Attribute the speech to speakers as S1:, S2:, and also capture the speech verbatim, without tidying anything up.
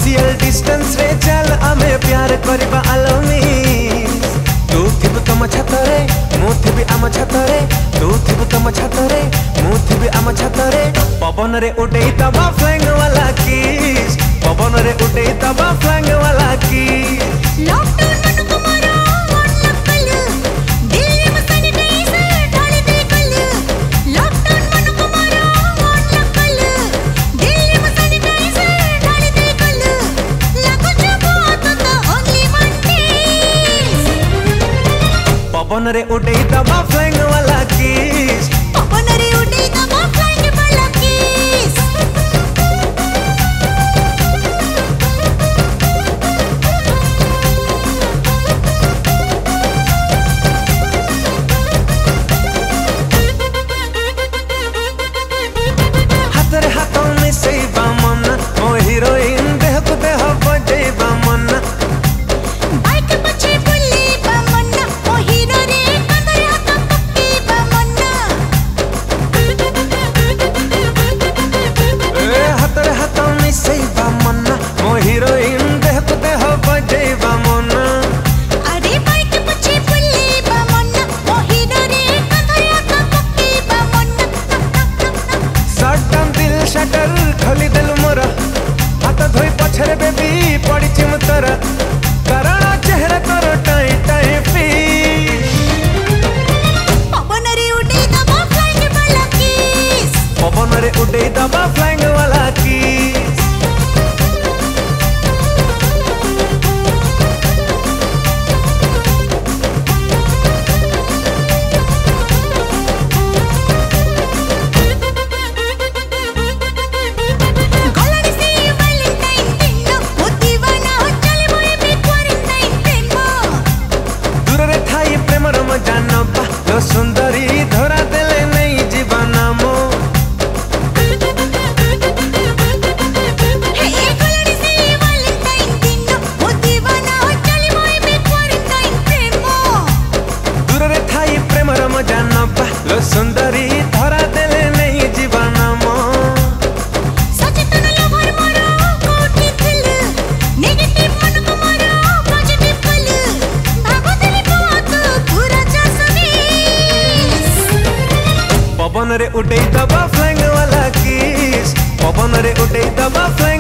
S1: social distance रे चल आमे प्यार करबा आलमी तू थिबु तम छतरे मु थिबि आम छतरे तू थिबु तम छतरे मु थिबि आम छतरे पवन रे उडेई तबा फ्लैंग वाला किस पवन रे उडेई तबा फ्लैंग वाला किस
S2: लॉकडाउन मन को मारो ऑन लकल दिल्ली में सैनिटाइजर ढाल दे कल लॉकडाउन मन को मारो ऑन लकल दिल्ली में सैनिटाइजर ढाल दे कल लागो जब तो ओनली मंडे
S1: पवन रे उडेई तबा फ्लैंग वाला किस
S2: पवन रे उडेई तबा फ्लैंग वाला किस
S1: हाथरे हाथ मिसेबा मन ओ हीरोइन देह को देह बजेबा मन
S2: बाइक पछे बुलेबा मन ओ हीरो रे कंधरे हाथ पक्केबा मन
S1: ए हाथरे हाथ मिसेबा मन ओ हीरोइन देह को देह बजेबा मन
S2: अरे बाइक पछे बुलेबा मन ओ हीरो रे कंधरे हाथ पक्केबा मन
S1: सटन दिल शटर खोली दिल मोर हाथ धोई पछरे बेबी पड़ी चिम तोर कारण चेहरा तोर टाई टाई फिश
S2: पवन रे उडेई तबा फ्लाइंग वाला किस
S1: पवन रे उडेई तबा फ्लैंग वाला किस
S2: गलनी से वैलेंटाइन दिन ओ दीवाना हो चले मोए भी क्वारंटाइन प्रेम
S1: दूर रे थाई प्रेम रम जानबा लो सुंदरी धरा देले नहीं जीवन मो
S2: हे गलनी से वैलेंटाइन दिन ओ दीवाना हो चले मोए भी क्वारंटाइन प्रेम
S1: दूर रे थाई प्रेम रम जानबा लो सुंदरी धरा देले नहीं जीवन मो
S2: सचेतन लवर मारो कोटी दिल नेगेटिव मन को मारो पॉजिटिव पल भागो तेरे बहुत पूरा चौबीस
S1: पवन रे उडेई तबा फ्लैंग वाला किस पवन रे उडेई तबा फ्लैंग